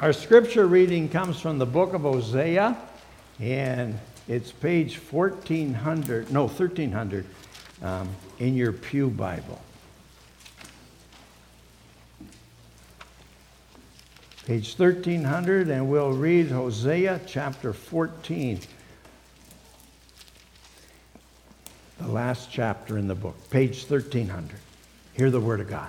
Our scripture reading comes from the book of Hosea, and it's page 1300 in your Pew Bible. Page 1300, and we'll read Hosea chapter 14, the last chapter in the book, page 1300. Hear the word of God.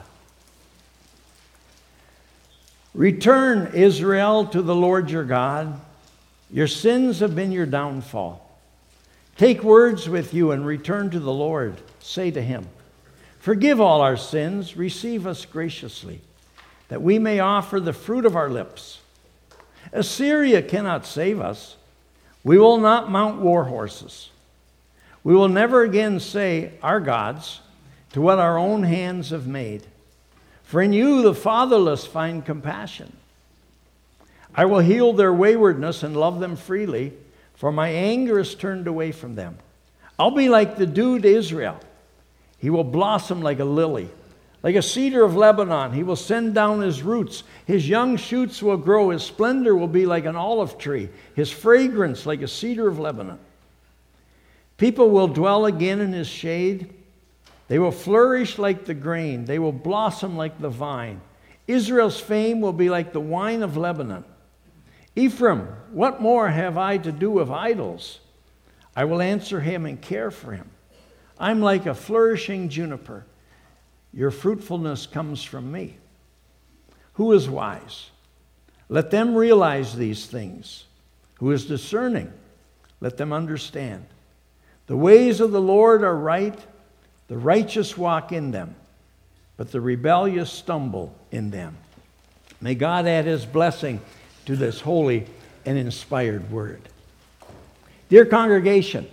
Return, Israel, to the Lord your God. Your sins have been your downfall. Take words with you and return to the Lord. Say to him, forgive all our sins, receive us graciously, that we may offer the fruit of our lips. Assyria cannot save us. We will not mount war horses. We will never again say, our gods, to what our own hands have made. For in you the fatherless find compassion. I will heal their waywardness and love them freely, for my anger is turned away from them. I'll be like the dew to Israel. He will blossom like a lily. Like a cedar of Lebanon, he will send down his roots. His young shoots will grow. His splendor will be like an olive tree. His fragrance like a cedar of Lebanon. People will dwell again in his shade. They will flourish like the grain. They will blossom like the vine. Israel's fame will be like the wine of Lebanon. Ephraim, what more have I to do with idols? I will answer him and care for him. I'm like a flourishing juniper. Your fruitfulness comes from me. Who is wise? Let them realize these things. Who is discerning? Let them understand. The ways of the Lord are right. The righteous walk in them, but the rebellious stumble in them. May God add his blessing to this holy and inspired word. Dear congregation,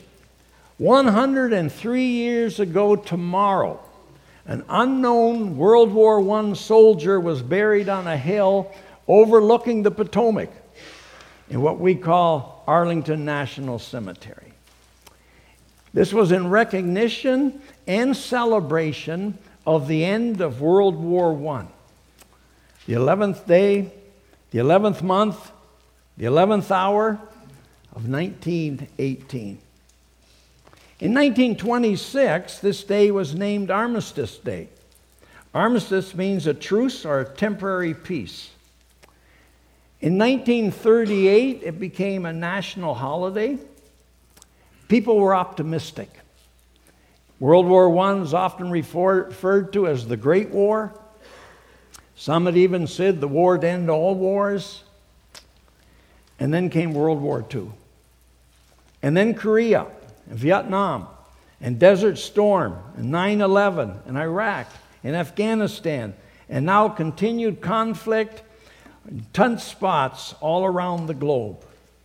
103 years ago tomorrow, an unknown World War I soldier was buried on a hill overlooking the Potomac in what we call Arlington National Cemetery. This was in recognition and celebration of the end of World War I. The 11th day, the 11th month, the 11th hour of 1918. In 1926, this day was named Armistice Day. Armistice means a truce or a temporary peace. In 1938, it became a national holiday. People were optimistic. World War I is often referred to as the Great War. Some had even said the war to end all wars. And then came World War II. And then Korea, and Vietnam, and Desert Storm, and 9/11, and Iraq, and Afghanistan, and now continued conflict in tense spots all around the globe.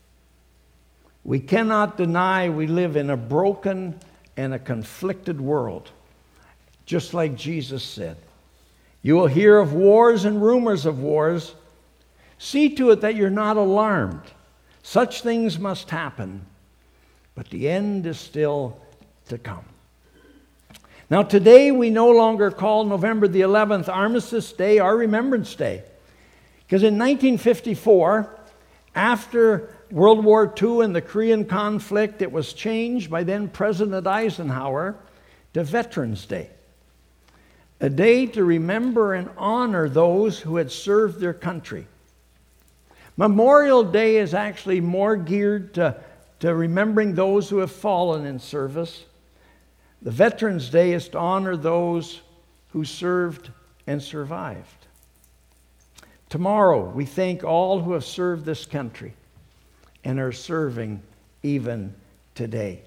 We cannot deny we live in a broken and a conflicted world, just like Jesus said. You will hear of wars and rumors of wars. See to it that you're not alarmed. Such things must happen, but the end is still to come. Now today we no longer call November the 11th Armistice Day or Remembrance Day, because in 1954, after World War II and the Korean conflict, it was changed by then President Eisenhower to Veterans Day, a day to remember and honor those who had served their country. Memorial Day is actually more geared to remembering those who have fallen in service. The Veterans Day is to honor those who served and survived. Tomorrow, we thank all who have served this country and are serving even today.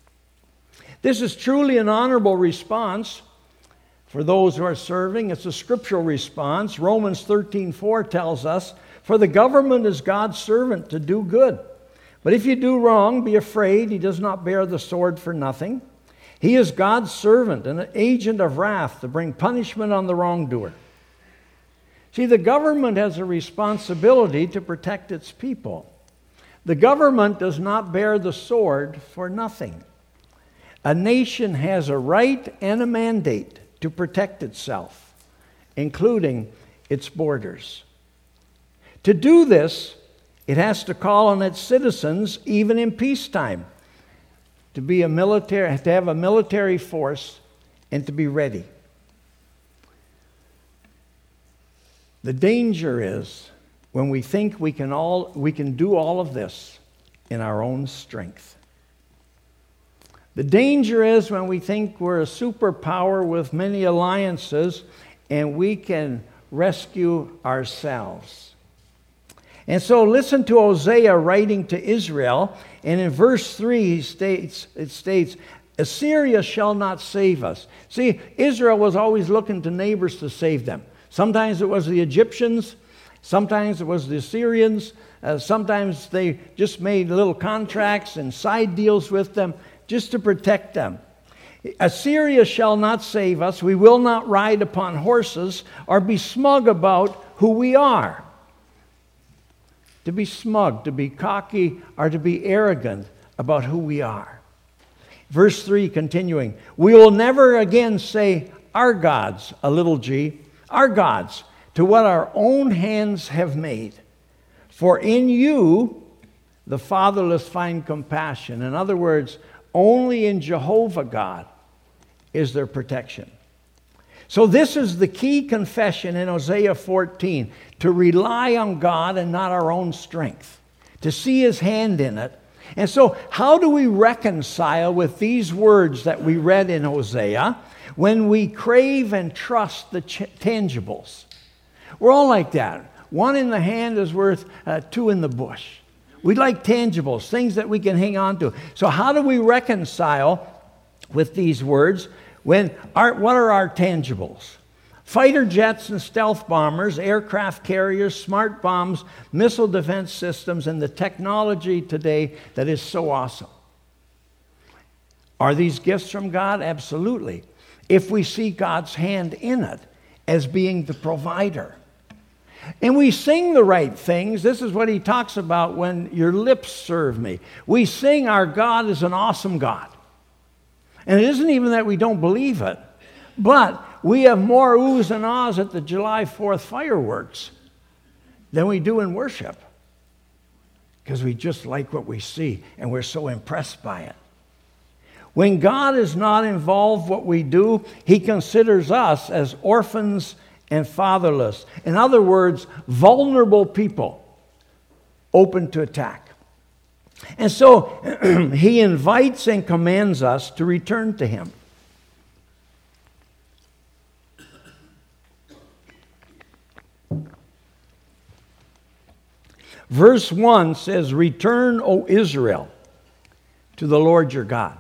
This is truly an honorable response for those who are serving. It's a scriptural response. Romans 13:4 tells us, for the government is God's servant to do good. But if you do wrong, be afraid. He does not bear the sword for nothing. He is God's servant, an agent of wrath to bring punishment on the wrongdoer. See, the government has a responsibility to protect its people. The government does not bear the sword for nothing. A nation has a right and a mandate to protect itself, including its borders. To do this, it has to call on its citizens even in peacetime to have a military force and to be ready. The danger is when we think we can do all of this in our own strength. The danger is when we think we're a superpower with many alliances and we can rescue ourselves. And so listen to Hosea writing to Israel, and in verse 3 it states, Assyria shall not save us. See, Israel was always looking to neighbors to save them. Sometimes it was the Egyptians, sometimes it was the Assyrians, sometimes they just made little contracts and side deals with them just to protect them. Assyria shall not save us. We will not ride upon horses or be smug about who we are. To be smug, to be cocky, or to be arrogant about who we are. Verse 3 continuing, we will never again say, our gods, a little g, our gods, to what our own hands have made. For in you the fatherless find compassion. In other words, only in Jehovah God is there protection. So this is the key confession in Hosea 14, to rely on God and not our own strength, to see His hand in it. And so how do we reconcile with these words that we read in Hosea when we crave and trust the tangibles? We're all like that. One in the hand is worth two in the bush. We like tangibles, things that we can hang on to. So how do we reconcile with these words? What are our tangibles? Fighter jets and stealth bombers, aircraft carriers, smart bombs, missile defense systems, and the technology today that is so awesome. Are these gifts from God? Absolutely. If we see God's hand in it as being the provider. And we sing the right things. This is what he talks about when your lips serve me. We sing our God is an awesome God. And it isn't even that we don't believe it, but we have more oohs and ahs at the July 4th fireworks than we do in worship, because we just like what we see and we're so impressed by it. When God is not involved what we do, He considers us as orphans and fatherless. In other words, vulnerable people open to attack. And so He invites and commands us to return to Him. Verse 1 says, return, O Israel, to the Lord your God.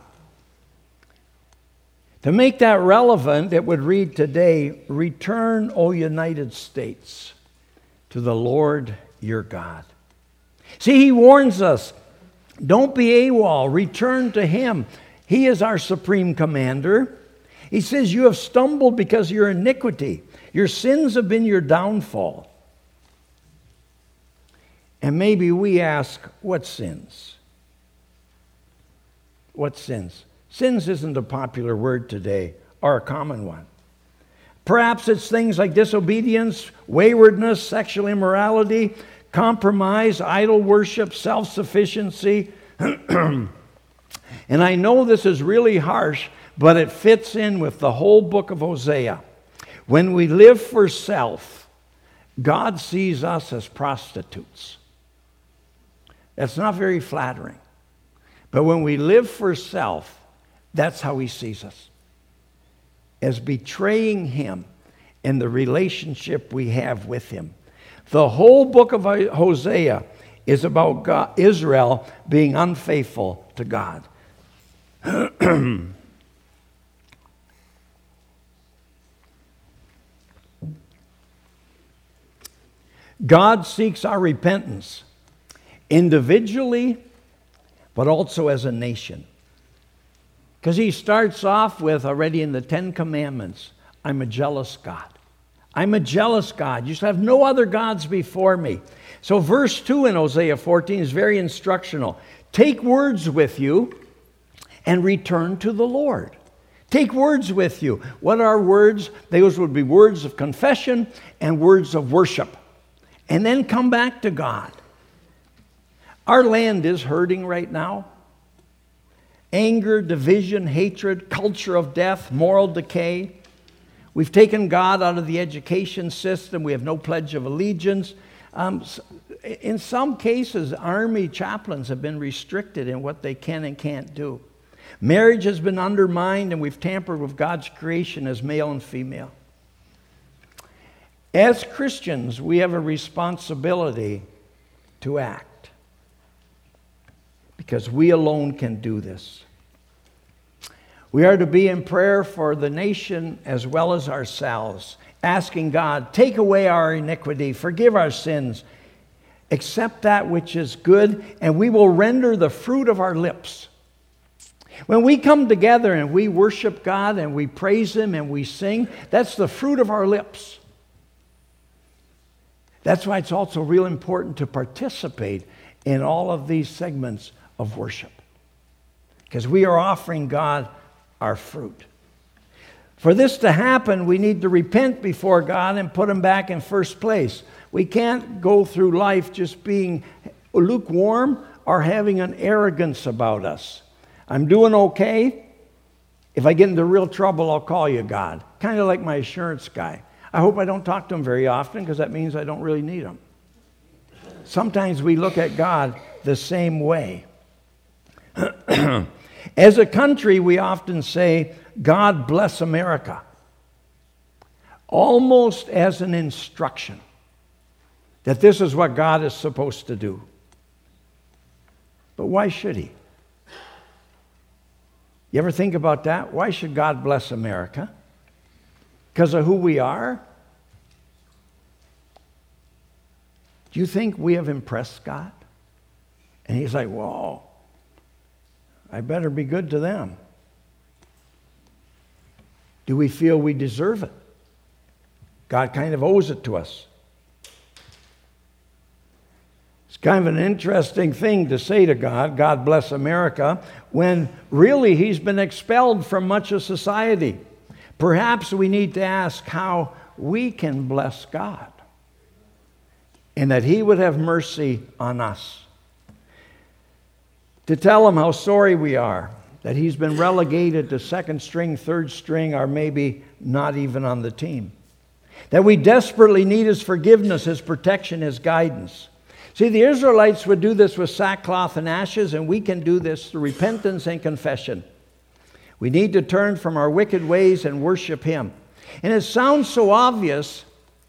To make that relevant, it would read today, return, O United States, to the Lord your God. See, He warns us, don't be AWOL, return to Him. He is our supreme commander. He says, you have stumbled because of your iniquity. Your sins have been your downfall. And maybe we ask, what sins? What sins? Sins isn't a popular word today, or a common one. Perhaps it's things like disobedience, waywardness, sexual immorality, compromise, idol worship, self-sufficiency. And I know this is really harsh, but it fits in with the whole book of Hosea. When we live for self, God sees us as prostitutes. That's not very flattering. But when we live for self, that's how He sees us. As betraying Him in the relationship we have with Him. The whole book of Hosea is about God, Israel being unfaithful to God. God seeks our repentance individually, but also as a nation. Because He starts off with, already in the Ten Commandments, I'm a jealous God. I'm a jealous God. You shall have no other gods before me. So verse 2 in Hosea 14 is very instructional. Take words with you and return to the Lord. Take words with you. What are words? Those would be words of confession and words of worship. and then come back to God. Our land is hurting right now. Anger, division, hatred, culture of death, moral decay. We've taken God out of the education system. We have no pledge of allegiance. In some cases, army chaplains have been restricted in what they can and can't do. Marriage has been undermined, and we've tampered with God's creation as male and female. As Christians, we have a responsibility to act, because we alone can do this. We are to be in prayer for the nation as well as ourselves, asking God, take away our iniquity, forgive our sins, accept that which is good, and we will render the fruit of our lips. When we come together and we worship God and we praise Him and we sing, that's the fruit of our lips. That's why it's also real important to participate in all of these segments of worship, because we are offering God our fruit. For this to happen, we need to repent before God and put Him back in first place. We can't go through life just being lukewarm or having an arrogance about us. I'm doing okay. If I get into real trouble, I'll call you, God. Kind of like my assurance guy. I hope I don't talk to him very often, because that means I don't really need him. Sometimes we look at God the same way. As a country, we often say, God bless America, almost as an instruction that this is what God is supposed to do. But why should He? You ever think about that? Why should God bless America? Because of who we are? Do you think we have impressed God? And He's like, whoa, I better be good to them. Do we feel we deserve it? God kind of owes it to us. It's kind of an interesting thing to say to God, God bless America, when really He's been expelled from much of society. Perhaps we need to ask how we can bless God, and that He would have mercy on us. To tell Him how sorry we are, that He's been relegated to second string, third string, or maybe not even on the team. That we desperately need His forgiveness, His protection, His guidance. See, the Israelites would do this with sackcloth and ashes, and we can do this through repentance and confession. We need to turn from our wicked ways and worship Him. And it sounds so obvious,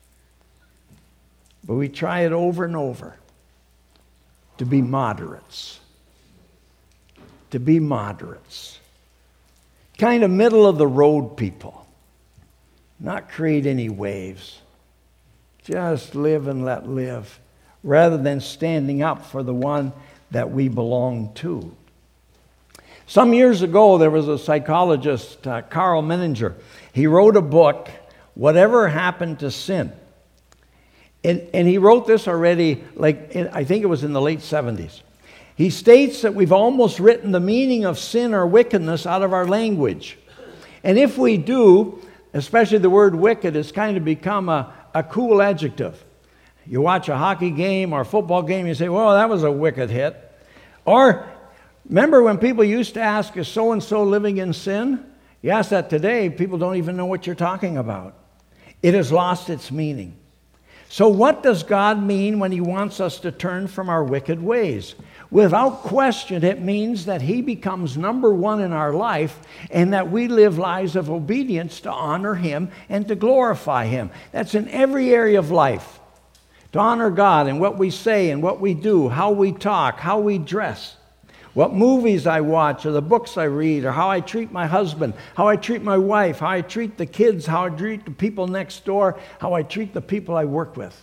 but we try it over and over. To be moderates. To be moderates. Kind of middle of the road people. Not create any waves. Just live and let live, rather than standing up for the one that we belong to. Some years ago, there was a psychologist, Carl Menninger. He wrote a book, Whatever Happened to Sin? And he wrote this already, I think it was in the late 70s. He states that we've almost written the meaning of sin or wickedness out of our language. And if we do, especially the word wicked has kind of become a cool adjective. You watch a hockey game or a football game, you say, well, that was a wicked hit. Or, remember when people used to ask, is so-and-so living in sin? You ask that today, people don't even know what you're talking about. It has lost its meaning. So what does God mean when He wants us to turn from our wicked ways? Without question, it means that He becomes number one in our life, and that we live lives of obedience to honor Him and to glorify Him. That's in every area of life. To honor God in what we say and what we do, how we talk, how we dress, what movies I watch, or the books I read, or how I treat my husband, how I treat my wife, how I treat the kids, how I treat the people next door, how I treat the people I work with.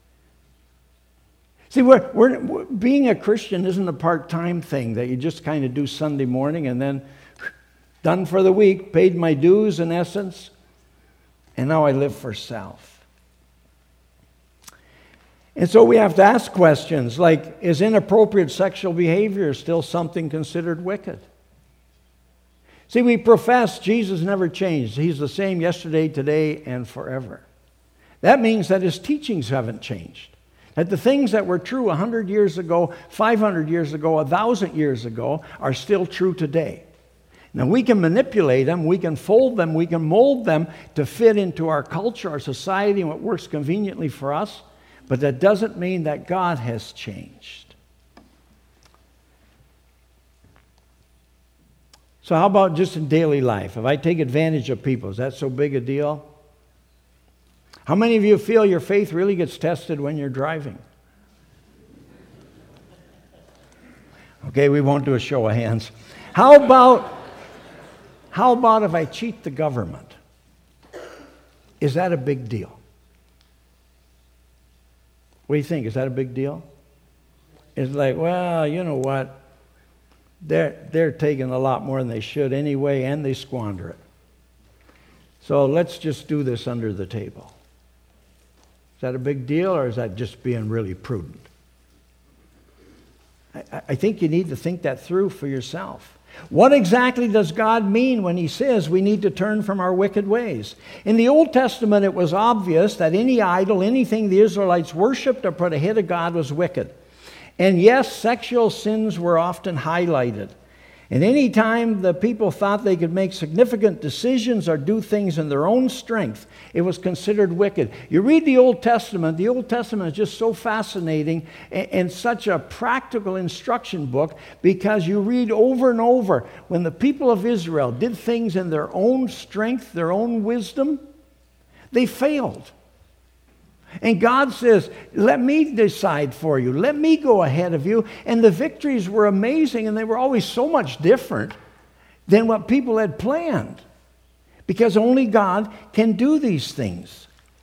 See, we're being a Christian isn't a part-time thing that you just kind of do Sunday morning and then done for the week, paid my dues in essence, and now I live for self. And so we have to ask questions like, is inappropriate sexual behavior still something considered wicked? See, we profess Jesus never changed. He's the same yesterday, today, and forever. That means that His teachings haven't changed. That the things that were true 100 years ago, 500 years ago, 1,000 years ago are still true today. Now, we can manipulate them, we can fold them, we can mold them to fit into our culture, our society, and what works conveniently for us, but that doesn't mean that God has changed. So how about just in daily life? If I take advantage of people, is that so big a deal? How many of you feel your faith really gets tested when you're driving? Okay, we won't do a show of hands. How about if I cheat the government? Is that a big deal? What do you think? Is that a big deal? It's like, well, you know what? They're taking a lot more than they should anyway, and they squander it. So let's just do this under the table. Is that a big deal, or is that just being really prudent? I think you need to think that through for yourself. What exactly does God mean when he says we need to turn from our wicked ways? In the Old Testament, it was obvious that any idol, anything the Israelites worshipped or put ahead of God was wicked. And yes, sexual sins were often highlighted. And any time the people thought they could make significant decisions or do things in their own strength, it was considered wicked. You read the Old Testament is just so fascinating and such a practical instruction book, because you read over and over when the people of Israel did things in their own strength, their own wisdom, they failed. And God says, let me decide for you. Let me go ahead of you. And the victories were amazing, and they were always so much different than what people had planned, because only God can do these things.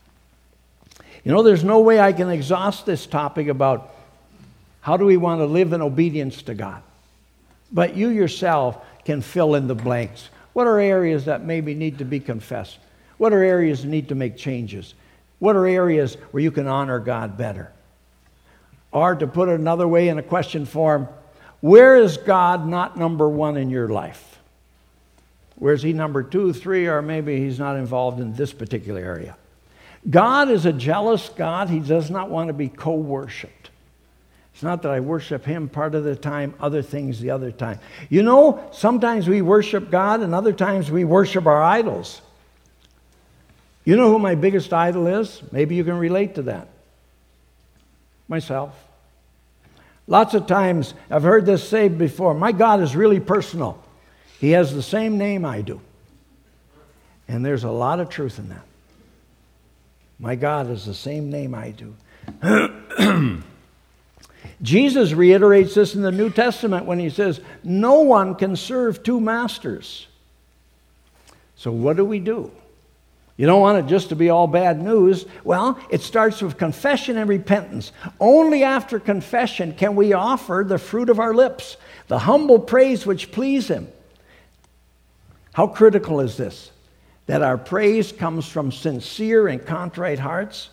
You know, there's no way I can exhaust this topic about how do we want to live in obedience to God. But you yourself can fill in the blanks. What are areas that maybe need to be confessed? What are areas that need to make changes? What are areas where you can honor God better? Or to put it another way in a question form, where is God not number one in your life? Where is he number 2, 3, or maybe he's not involved in this particular area? God is a jealous God. He does not want to be co-worshipped. It's not that I worship him part of the time, other things the other time. You know, sometimes we worship God and other times we worship our idols. You know who my biggest idol is? Maybe you can relate to that. Myself. Lots of times I've heard this said before, my God is really personal. He has the same name I do. And there's a lot of truth in that. My God is the same name I do. Jesus reiterates this in the New Testament when he says, no one can serve 2 masters. So what do? You don't want it just to be all bad news. Well, it starts with confession and repentance. Only after confession can we offer the fruit of our lips, the humble praise which please him. How critical is this? That our praise comes from sincere and contrite hearts.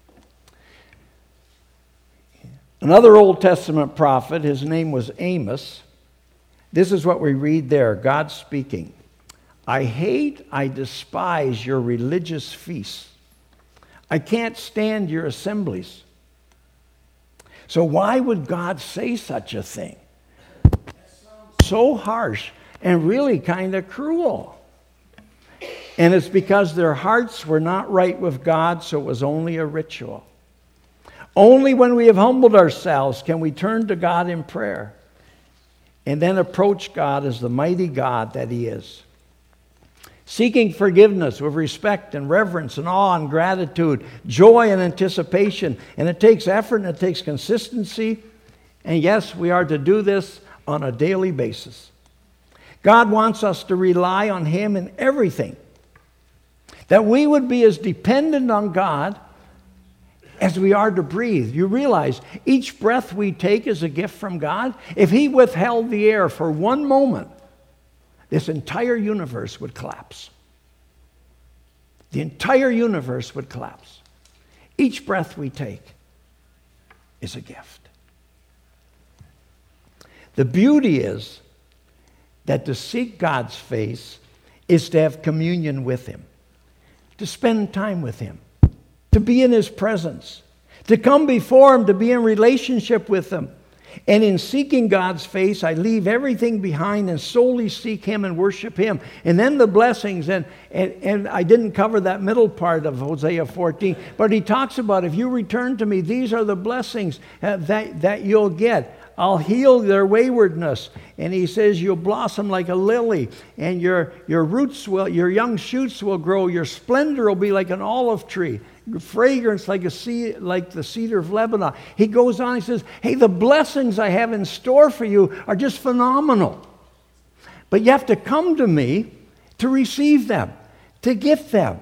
Another Old Testament prophet, his name was Amos. This is what we read there, God speaking. I despise your religious feasts. I can't stand your assemblies. So why would God say such a thing? So harsh and really kind of cruel. And it's because their hearts were not right with God, so it was only a ritual. Only when we have humbled ourselves can we turn to God in prayer and then approach God as the mighty God that he is. Seeking forgiveness with respect and reverence and awe and gratitude, joy and anticipation. And it takes effort and it takes consistency. And yes, we are to do this on a daily basis. God wants us to rely on him in everything. That we would be as dependent on God as we are to breathe. You realize each breath we take is a gift from God. If he withheld the air for one moment, this entire universe would collapse. The entire universe would collapse. Each breath we take is a gift. The beauty is that to seek God's face is to have communion with him, to spend time with him, to be in his presence, to come before Him, to be in relationship with Him. And in seeking God's face, I leave everything behind and solely seek Him and worship Him. And then the blessings, and I didn't cover that middle part of Hosea 14, but he talks about, if you return to me, these are the blessings that you'll get. I'll heal their waywardness. And he says you'll blossom like a lily, and your young shoots will grow. Your splendor will be like an olive tree. Fragrance like the cedar of Lebanon. He goes on, he says, hey, the blessings I have in store for you are just phenomenal. But you have to come to me to receive them, to get them.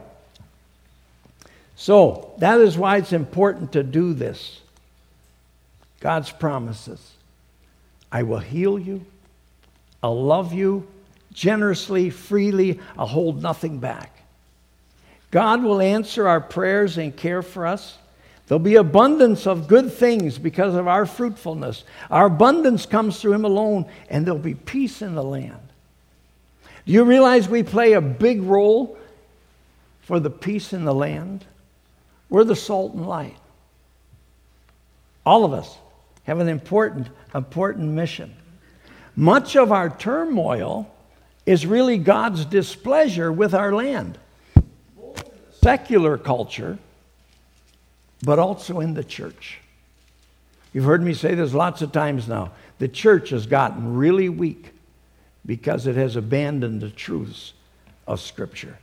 So that is why it's important to do this. God's promises. I will heal you. I'll love you generously, freely. I'll hold nothing back. God will answer our prayers and care for us. There'll be abundance of good things because of our fruitfulness. Our abundance comes through Him alone, and there'll be peace in the land. Do you realize we play a big role for the peace in the land? We're the salt and light. All of us have an important mission. Much of our turmoil is really God's displeasure with our land. Secular culture, but also in the church. You've heard me say this lots of times now. The church has gotten really weak because it has abandoned the truths of Scripture.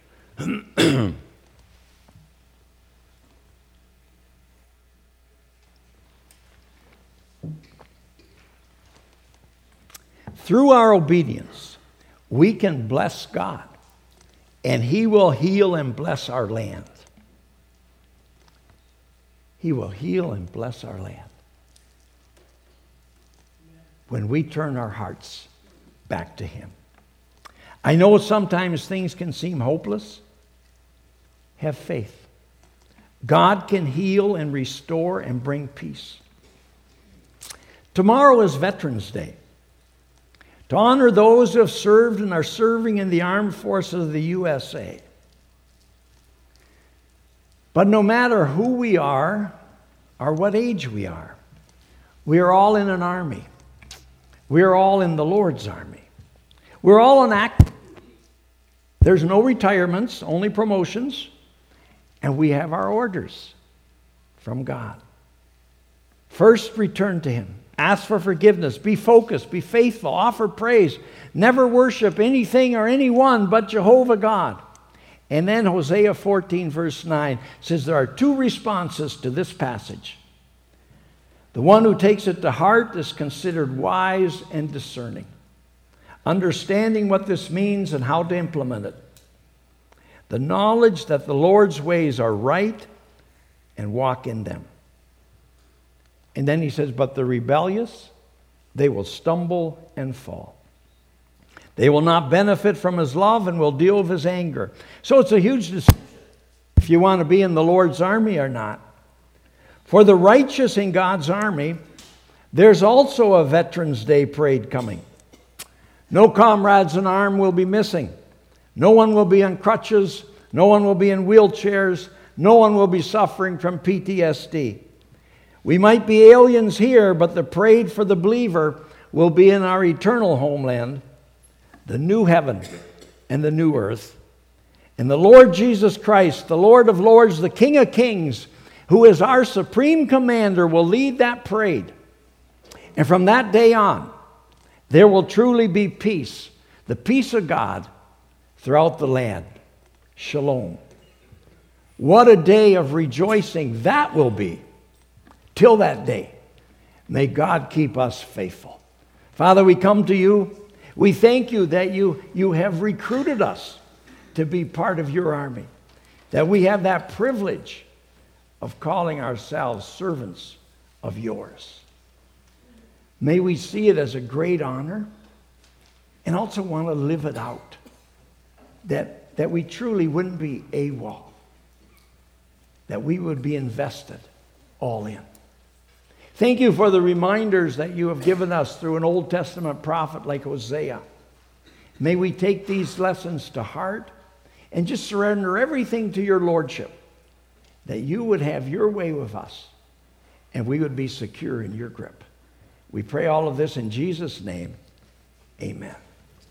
Through our obedience, we can bless God. And He will heal and bless our land. He will heal and bless our land. When we turn our hearts back to Him. I know sometimes things can seem hopeless. Have faith. God can heal and restore and bring peace. Tomorrow is Veterans Day. To honor those who have served and are serving in the armed forces of the USA. But no matter who we are or what age we are all in an army. We are all in the Lord's army. We're all on active. There's no retirements, only promotions, and we have our orders from God. First, return to Him. Ask for forgiveness. Be focused. Be faithful. Offer praise. Never worship anything or anyone but Jehovah God. And then Hosea 14 verse 9 says there are two responses to this passage. The one who takes it to heart is considered wise and discerning, understanding what this means and how to implement it. The knowledge that the Lord's ways are right and walk in them. And then he says, but the rebellious, they will stumble and fall. They will not benefit from His love and will deal with His anger. So it's a huge decision if you want to be in the Lord's army or not. For the righteous in God's army, there's also a Veterans Day parade coming. No comrades in arms will be missing. No one will be on crutches. No one will be in wheelchairs. No one will be suffering from PTSD. We might be aliens here, but the parade for the believer will be in our eternal homeland, the new heaven and the new earth. And the Lord Jesus Christ, the Lord of Lords, the King of Kings, who is our supreme commander, will lead that parade. And from that day on, there will truly be peace, the peace of God throughout the land. Shalom. What a day of rejoicing that will be. Till that day, may God keep us faithful. Father, we come to You. We thank You that you have recruited us to be part of Your army, that we have that privilege of calling ourselves servants of Yours. May we see it as a great honor and also want to live it out, that we truly wouldn't be AWOL, that we would be invested all in. Thank You for the reminders that You have given us through an Old Testament prophet like Hosea. May we take these lessons to heart and just surrender everything to Your Lordship, that You would have Your way with us and we would be secure in your grip. We pray all of this in Jesus' name. Amen.